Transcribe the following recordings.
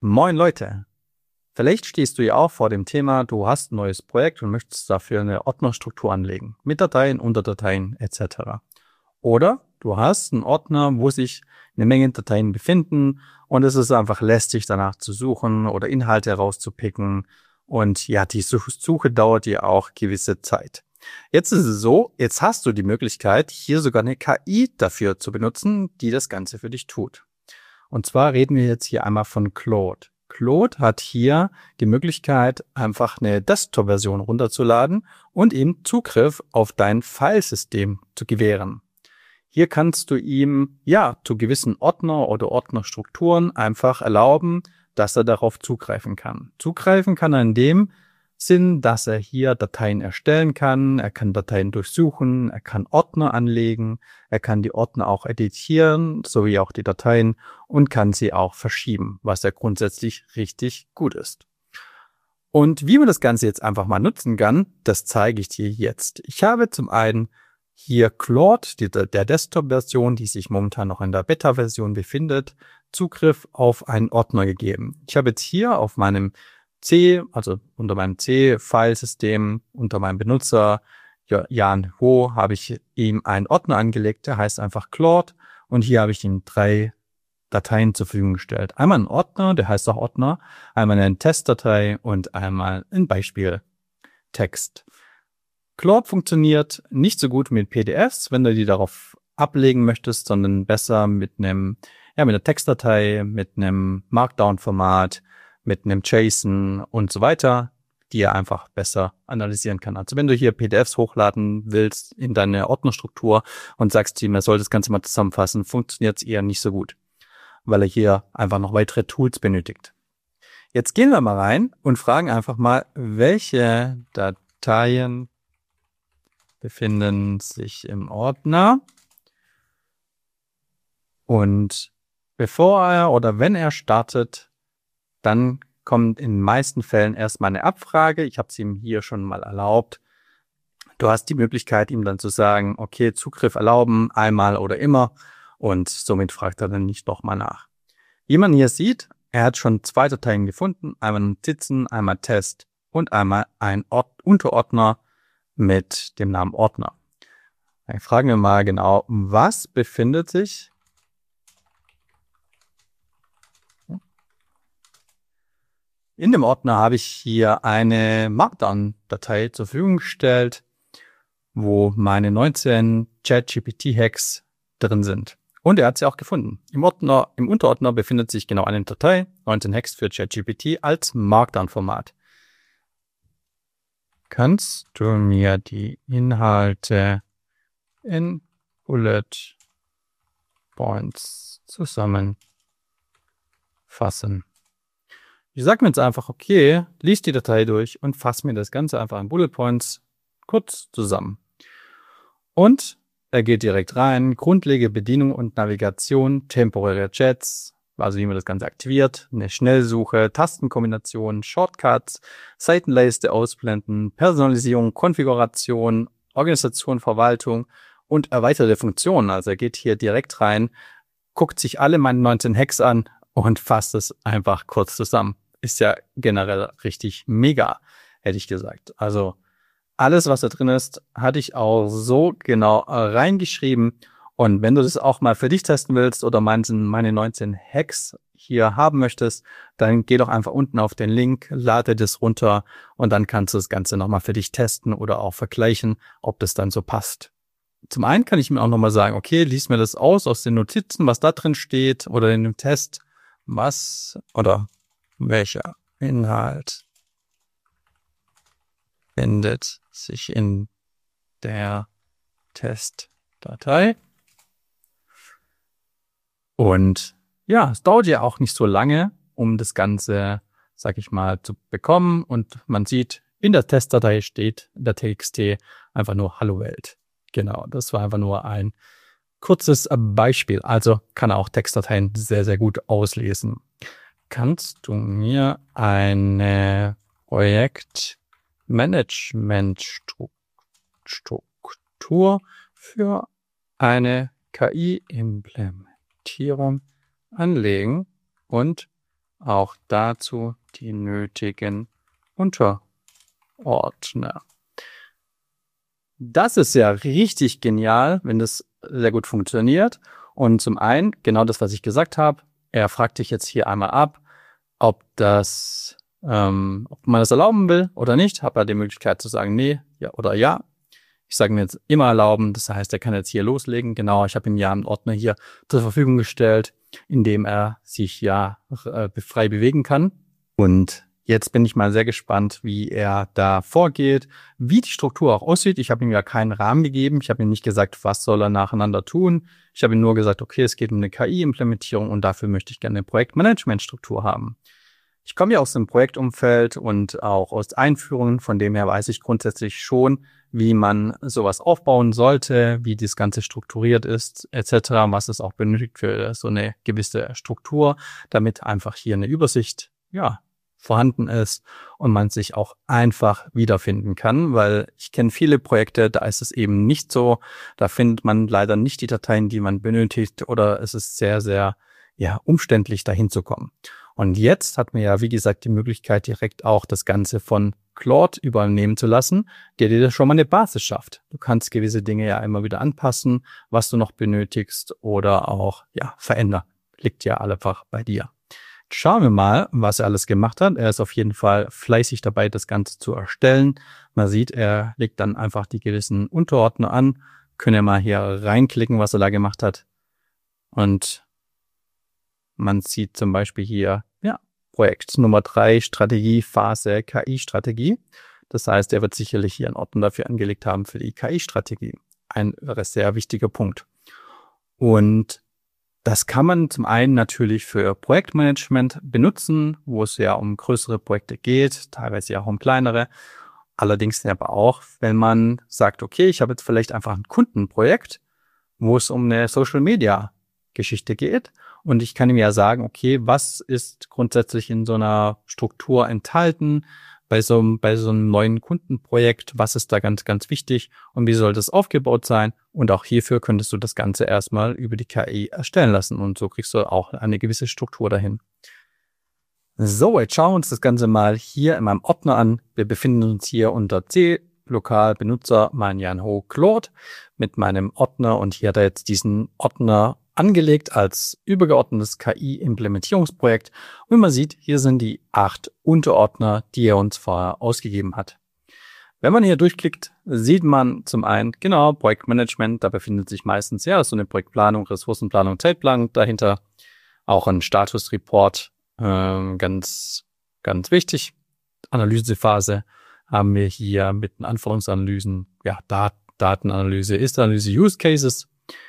Moin Leute, vielleicht stehst du ja auch vor dem Thema, du hast ein neues Projekt und möchtest dafür eine Ordnerstruktur anlegen, mit Dateien, Unterdateien etc. Oder du hast einen Ordner, wo sich eine Menge Dateien befinden und es ist einfach lästig, danach zu suchen oder Inhalte herauszupicken. Und ja, die Suche dauert ja auch gewisse Zeit. Jetzt ist es so, jetzt hast du die Möglichkeit, hier sogar eine KI dafür zu benutzen, die das Ganze für dich tut. Und zwar reden wir jetzt hier einmal von Claude. Claude hat hier die Möglichkeit, einfach eine Desktop-Version runterzuladen und ihm Zugriff auf dein Filesystem zu gewähren. Hier kannst du ihm, ja, zu gewissen Ordner oder Ordnerstrukturen einfach erlauben, dass er darauf zugreifen kann. Zugreifen kann er in dem Sinn, dass er hier Dateien erstellen kann, er kann Dateien durchsuchen, er kann Ordner anlegen, er kann die Ordner auch editieren, sowie auch die Dateien und kann sie auch verschieben, was ja grundsätzlich richtig gut ist. Und wie man das Ganze jetzt einfach mal nutzen kann, das zeige ich dir jetzt. Ich habe zum einen hier Claude, der Desktop-Version, die sich momentan noch in der Beta-Version befindet, Zugriff auf einen Ordner gegeben. Ich habe jetzt hier auf meinem C, also unter meinem C-Filesystem, unter meinem Benutzer Jan Ho, habe ich ihm einen Ordner angelegt, der heißt einfach Claude und hier habe ich ihm 3 Dateien zur Verfügung gestellt. Einmal ein Ordner, der heißt auch Ordner, einmal eine Testdatei und einmal ein Beispiel Text. Claude funktioniert nicht so gut mit PDFs, wenn du die darauf ablegen möchtest, sondern besser mit einer Textdatei, mit einem Markdown-Format, mit einem JSON und so weiter, die er einfach besser analysieren kann. Also wenn du hier PDFs hochladen willst in deine Ordnerstruktur und sagst ihm, er soll das Ganze mal zusammenfassen, funktioniert es eher nicht so gut, weil er hier einfach noch weitere Tools benötigt. Jetzt gehen wir mal rein und fragen einfach mal, welche Dateien befinden sich im Ordner. Und bevor er oder wenn er startet, dann kommt in den meisten Fällen erstmal eine Abfrage. Ich habe es ihm hier schon mal erlaubt. Du hast die Möglichkeit, ihm dann zu sagen, okay, Zugriff erlauben, einmal oder immer. Und somit fragt er dann nicht nochmal nach. Wie man hier sieht, er hat schon 2 Dateien gefunden. Einmal Notizen, einmal Test und einmal ein Unterordner mit dem Namen Ordner. Dann fragen wir mal genau, was befindet sich in dem Ordner. Habe ich hier eine Markdown-Datei zur Verfügung gestellt, wo meine 19 ChatGPT-Hacks drin sind. Und er hat sie auch gefunden. Im Unterordner befindet sich genau eine Datei, 19 Hacks für ChatGPT als Markdown-Format. Kannst du mir die Inhalte in Bullet Points zusammenfassen? Ich sage mir jetzt einfach, okay, lies die Datei durch und fasse mir das Ganze einfach in Bullet Points kurz zusammen. Und er geht direkt rein, grundlegende Bedienung und Navigation, temporäre Chats, also wie man das Ganze aktiviert, eine Schnellsuche, Tastenkombination, Shortcuts, Seitenleiste ausblenden, Personalisierung, Konfiguration, Organisation, Verwaltung und erweiterte Funktionen. Also er geht hier direkt rein, guckt sich alle meine 19 Hacks an und fasst es einfach kurz zusammen. Ist ja generell richtig mega, hätte ich gesagt. Also alles, was da drin ist, hatte ich auch so genau reingeschrieben. Und wenn du das auch mal für dich testen willst oder meine 19 Hacks hier haben möchtest, dann geh doch einfach unten auf den Link, lade das runter und dann kannst du das Ganze nochmal für dich testen oder auch vergleichen, ob das dann so passt. Zum einen kann ich mir auch nochmal sagen, okay, lies mir das aus den Notizen, was da drin steht oder in dem Test, was oder welcher Inhalt findet sich in der Testdatei. Und ja, es dauert ja auch nicht so lange, um das Ganze, sag ich mal, zu bekommen. Und man sieht, in der Testdatei steht in der TXT einfach nur Hallo Welt. Genau, das war einfach nur ein kurzes Beispiel. Also kann er auch Textdateien sehr, sehr gut auslesen. Kannst du mir eine Projektmanagementstruktur für eine KI-Implementierung anlegen und auch dazu die nötigen Unterordner. Das ist ja richtig genial, wenn das sehr gut funktioniert. Und zum einen, genau das, was ich gesagt habe, er fragt dich jetzt hier einmal ab, ob man das erlauben will oder nicht. Habe er die Möglichkeit zu sagen, nee, ja oder ja. Ich sage mir jetzt immer erlauben, das heißt, er kann jetzt hier loslegen. Genau, ich habe ihm ja einen Ordner hier zur Verfügung gestellt, in dem er sich ja frei bewegen kann. Und jetzt bin ich mal sehr gespannt, wie er da vorgeht, wie die Struktur auch aussieht. Ich habe ihm ja keinen Rahmen gegeben. Ich habe ihm nicht gesagt, was soll er nacheinander tun. Ich habe ihm nur gesagt, okay, es geht um eine KI-Implementierung und dafür möchte ich gerne eine Projektmanagement-Struktur haben. Ich komme ja aus dem Projektumfeld und auch aus Einführungen, von dem her weiß ich grundsätzlich schon, wie man sowas aufbauen sollte, wie das Ganze strukturiert ist, etc., was es auch benötigt für so eine gewisse Struktur, damit einfach hier eine Übersicht, vorhanden ist und man sich auch einfach wiederfinden kann, weil ich kenne viele Projekte, da ist es eben nicht so, da findet man leider nicht die Dateien, die man benötigt oder es ist sehr, sehr, umständlich dahin zu kommen. Und jetzt hat man ja, wie gesagt, die Möglichkeit, direkt auch das Ganze von Claude übernehmen zu lassen, der dir schon mal eine Basis schafft. Du kannst gewisse Dinge ja immer wieder anpassen, was du noch benötigst oder auch, verändern. Liegt ja einfach bei dir. Schauen wir mal, was er alles gemacht hat. Er ist auf jeden Fall fleißig dabei, das Ganze zu erstellen. Man sieht, er legt dann einfach die gewissen Unterordner an. Können wir mal hier reinklicken, was er da gemacht hat. Und man sieht zum Beispiel hier, Projekt Nummer 3, Strategiephase, KI-Strategie. Das heißt, er wird sicherlich hier einen Ordner dafür angelegt haben für die KI-Strategie. Ein sehr wichtiger Punkt. Und das kann man zum einen natürlich für Projektmanagement benutzen, wo es ja um größere Projekte geht, teilweise ja auch um kleinere. Allerdings aber auch, wenn man sagt, okay, ich habe jetzt vielleicht einfach ein Kundenprojekt, wo es um eine Social-Media-Geschichte geht. Und ich kann ihm ja sagen, okay, was ist grundsätzlich in so einer Struktur enthalten bei so einem neuen Kundenprojekt? Was ist da ganz, ganz wichtig und wie soll das aufgebaut sein? Und auch hierfür könntest du das Ganze erstmal über die KI erstellen lassen und so kriegst du auch eine gewisse Struktur dahin. So, jetzt schauen wir uns das Ganze mal hier in meinem Ordner an. Wir befinden uns hier unter C, lokal Benutzer Manjano Claude mit meinem Ordner und hier hat er jetzt diesen Ordner angelegt als übergeordnetes KI-Implementierungsprojekt. Und wie man sieht, hier sind die 8 Unterordner, die er uns vorher ausgegeben hat. Wenn man hier durchklickt, sieht man zum einen, genau, Projektmanagement, da befindet sich meistens so eine Projektplanung, Ressourcenplanung, Zeitplanung dahinter. Auch ein Statusreport, ganz, ganz wichtig. Analysephase haben wir hier mit den Anforderungsanalysen, Datenanalyse, Ist-Analyse, Use Cases.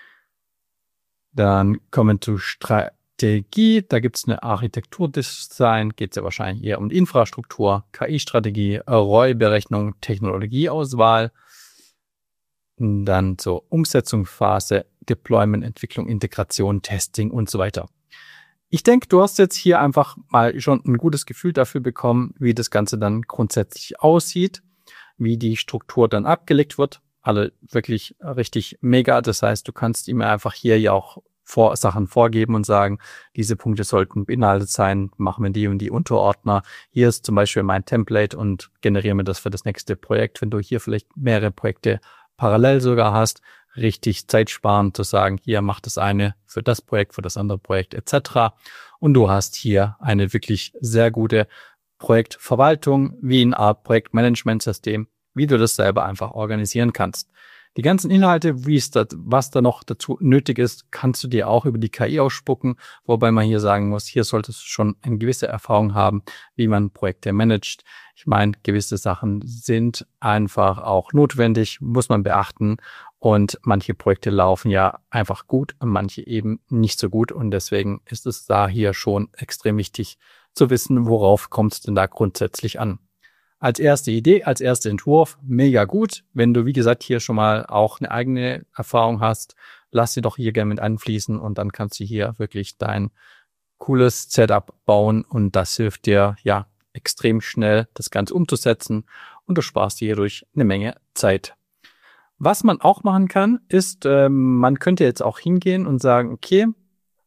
Dann kommen wir zu Strategie. Da gibt es eine Architekturdesign, geht es ja wahrscheinlich eher um die Infrastruktur, KI-Strategie, ROI-Berechnung, Technologieauswahl. Dann zur Umsetzungsphase, Deployment, Entwicklung, Integration, Testing und so weiter. Ich denke, du hast jetzt hier einfach mal schon ein gutes Gefühl dafür bekommen, wie das Ganze dann grundsätzlich aussieht, wie die Struktur dann abgelegt wird. Alle wirklich richtig mega. Das heißt, du kannst ihm einfach hier ja auch Sachen vorgeben und sagen, diese Punkte sollten beinhaltet sein, machen wir die und die Unterordner. Hier ist zum Beispiel mein Template und generiere mir das für das nächste Projekt. Wenn du hier vielleicht mehrere Projekte parallel sogar hast, richtig zeitsparend zu sagen, hier mach das eine für das Projekt, für das andere Projekt etc. Und du hast hier eine wirklich sehr gute Projektverwaltung wie eine Art Projektmanagementsystem, wie du das selber einfach organisieren kannst. Die ganzen Inhalte, was da noch dazu nötig ist, kannst du dir auch über die KI ausspucken, wobei man hier sagen muss, hier solltest du schon eine gewisse Erfahrung haben, wie man Projekte managt. Ich meine, gewisse Sachen sind einfach auch notwendig, muss man beachten und manche Projekte laufen ja einfach gut und manche eben nicht so gut und deswegen ist es da hier schon extrem wichtig zu wissen, worauf kommt es denn da grundsätzlich an. Als erste Idee, als erster Entwurf, mega gut. Wenn du, wie gesagt, hier schon mal auch eine eigene Erfahrung hast, lass sie doch hier gerne mit einfließen und dann kannst du hier wirklich dein cooles Setup bauen und das hilft dir ja extrem schnell, das Ganze umzusetzen und du sparst dir hierdurch eine Menge Zeit. Was man auch machen kann, ist, man könnte jetzt auch hingehen und sagen, okay,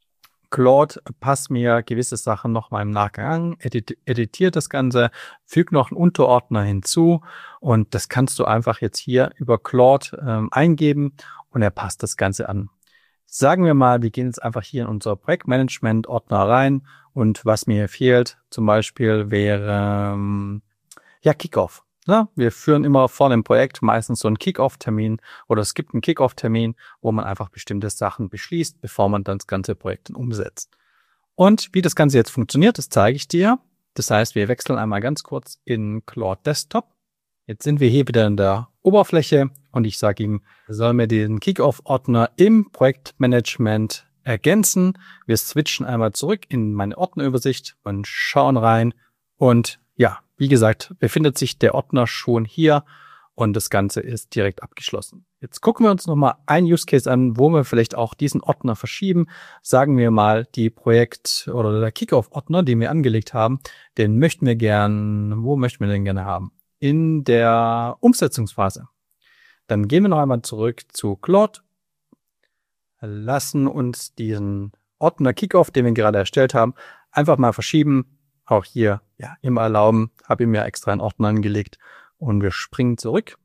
Claude passt mir gewisse Sachen noch mal im Nachgang an, editiert das Ganze, fügt noch einen Unterordner hinzu und das kannst du einfach jetzt hier über Claude eingeben und er passt das Ganze an. Sagen wir mal, wir gehen jetzt einfach hier in unser Projektmanagement-Ordner rein und was mir hier fehlt, zum Beispiel wäre Kickoff. Ja, wir führen immer vor dem Projekt meistens so einen Kickoff-Termin oder es gibt einen Kickoff-Termin, wo man einfach bestimmte Sachen beschließt, bevor man dann das ganze Projekt dann umsetzt. Und wie das Ganze jetzt funktioniert, das zeige ich dir. Das heißt, wir wechseln einmal ganz kurz in Claude Desktop. Jetzt sind wir hier wieder in der Oberfläche und ich sage ihm, er soll mir den Kickoff-Ordner im Projektmanagement ergänzen. Wir switchen einmal zurück in meine Ordnerübersicht und schauen rein und ja, wie gesagt, befindet sich der Ordner schon hier und das Ganze ist direkt abgeschlossen. Jetzt gucken wir uns nochmal einen Use Case an, wo wir vielleicht auch diesen Ordner verschieben. Sagen wir mal, die Projekt- oder der Kickoff-Ordner, den wir angelegt haben, den möchten wir wo möchten wir den gerne haben? In der Umsetzungsphase. Dann gehen wir noch einmal zurück zu Claude, lassen uns diesen Ordner Kickoff, den wir gerade erstellt haben, einfach mal verschieben. Auch hier, ja, immer erlauben, habe ich mir extra einen Ordner angelegt und wir springen zurück.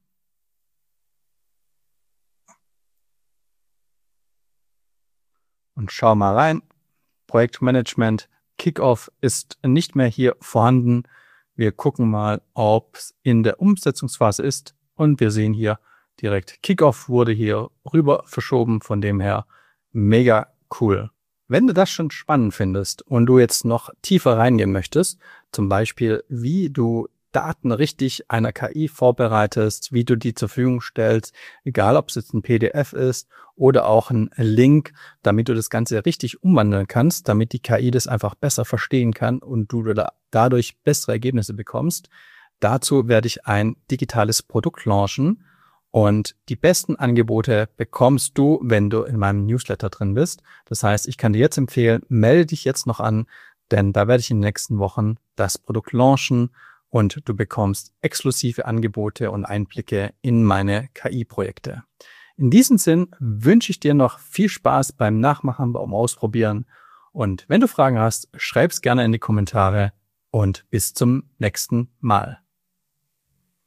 Und schauen mal rein. Projektmanagement Kickoff ist nicht mehr hier vorhanden. Wir gucken mal, ob es in der Umsetzungsphase ist und wir sehen hier direkt Kickoff wurde hier rüber verschoben, von dem her mega cool. Wenn du das schon spannend findest und du jetzt noch tiefer reingehen möchtest, zum Beispiel, wie du Daten richtig einer KI vorbereitest, wie du die zur Verfügung stellst, egal ob es jetzt ein PDF ist oder auch ein Link, damit du das Ganze richtig umwandeln kannst, damit die KI das einfach besser verstehen kann und du dadurch bessere Ergebnisse bekommst. Dazu werde ich ein digitales Produkt launchen. Und die besten Angebote bekommst du, wenn du in meinem Newsletter drin bist. Das heißt, ich kann dir jetzt empfehlen, melde dich jetzt noch an, denn da werde ich in den nächsten Wochen das Produkt launchen und du bekommst exklusive Angebote und Einblicke in meine KI-Projekte. In diesem Sinn wünsche ich dir noch viel Spaß beim Nachmachen, beim Ausprobieren. Und wenn du Fragen hast, schreib's gerne in die Kommentare und bis zum nächsten Mal.